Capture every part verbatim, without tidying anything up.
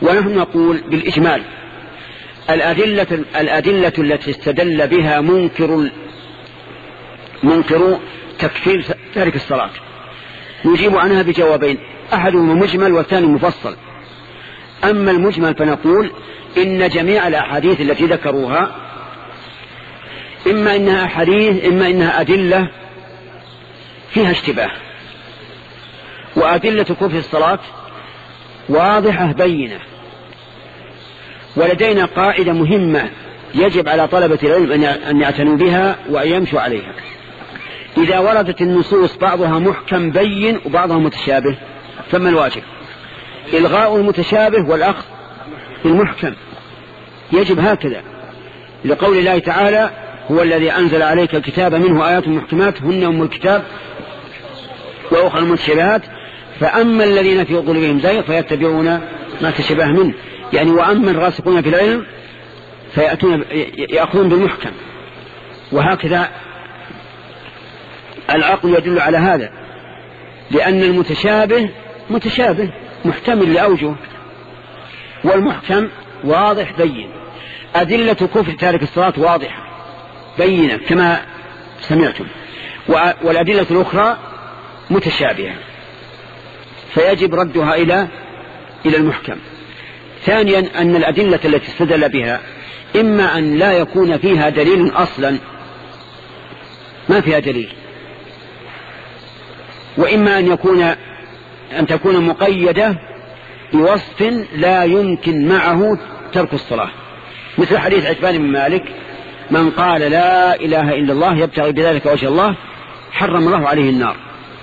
ونحن نقول بالإجمال الأدلة, الأدلة التي استدل بها منكر منكر تكفير تارك الصلاة نجيب عنها بجوابين، أحدهما مجمل والثاني مفصل. أما المجمل فنقول إن جميع الأحاديث التي ذكروها إما إنها أحاديث إما إنها أدلة فيها اشتباه، وأدلة كفر الصلاة واضحة بينة. ولدينا قاعدة مهمة يجب على طلبة العلم أن يعتنوا بها وأن يمشوا عليها. إذا وردت النصوص بعضها محكم بين وبعضها متشابه فما الواجب؟ إلغاء المتشابه والأخذ بالمحكم، يجب هكذا، لقول الله تعالى هو الذي أنزل عليك الكتاب منه آيات محكمات هن أم الكتاب وأخرى المتشابهات فأما الذين في قلوبهم زيغ فيتبعون ما تشابه منه، يعني وأما الراسخون في العلم فيأتون يأخذون بالمحكم. وهكذا العقل يدل على هذا، لأن المتشابه متشابه محتمل لأوجه، والمحكم واضح بين. أدلة كفر تارك الصلاة واضحة بينة كما سمعتم، والأدلة الأخرى متشابهة فيجب ردها إلى إلى المحكم. ثانيا أن الأدلة التي استدل بها إما أن لا يكون فيها دليل أصلا ما فيها دليل، وإما أن يكون أن تكون مقيدة بوصف لا يمكن معه ترك الصلاة، مثل حديث عتبان بن مالك من قال لا إله إلا الله يبتغي بذلك وجه الله حرم الله عليه النار.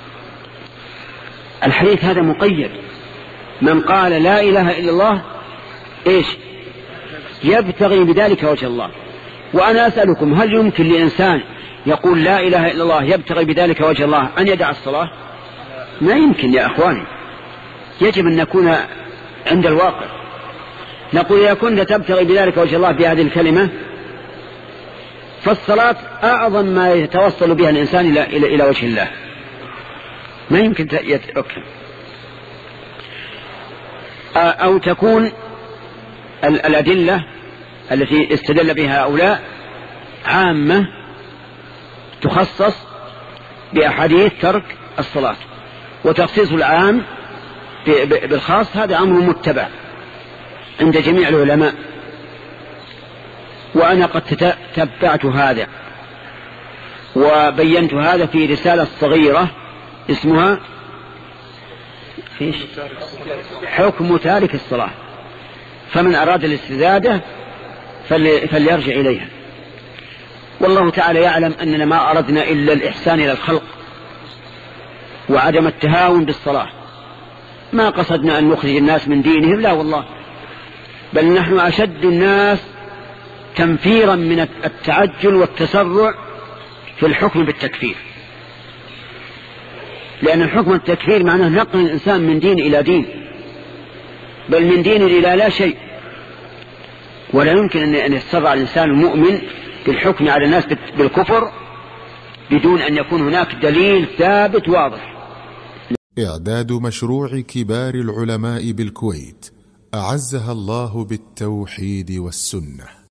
الحديث هذا مقيد، من قال لا إله إلا الله إيش يبتغي بذلك وجه الله. وأنا أسألكم هل يمكن لإنسان يقول لا إله إلا الله يبتغي بذلك وجه الله أن يدع الصلاة؟ ما يمكن يا أخواني، يجب أن نكون عند الواقع. نقول إذا كنت تبتغي بذلك وجه الله بهذه الكلمة فالصلاة أعظم ما يتوصل بها الإنسان إلى, إلى, إلى وجه الله، ما يمكن يتركها. أو تكون الأدلة التي استدل بها هؤلاء عامة تخصص بأحاديث ترك الصلاة، وتخصيص العام بالخاص هذا أمر متبع عند جميع العلماء. وأنا قد تتبعت هذا وبينت هذا في رسالة صغيرة اسمها فيش حكم تارك الصلاة، فمن أراد الاستزادة فليرجع إليها. والله تعالى يعلم أننا ما أردنا إلا الإحسان إلى الخلق وعدم التهاون بالصلاة، ما قصدنا أن نخرج الناس من دينهم، لا والله، بل نحن أشد الناس تنفيرا من التعجل والتسرع في الحكم بالتكفير، لأن الحكم التكفير معناه نقل الإنسان من دين إلى دين، بل من دين إلى لا شيء. ولا يمكن أن يتسرع الإنسان المؤمن بالحكم على الناس بالكفر بدون أن يكون هناك دليل ثابت واضح. إعداد مشروع كبار العلماء بالكويت أعزها الله بالتوحيد والسنة.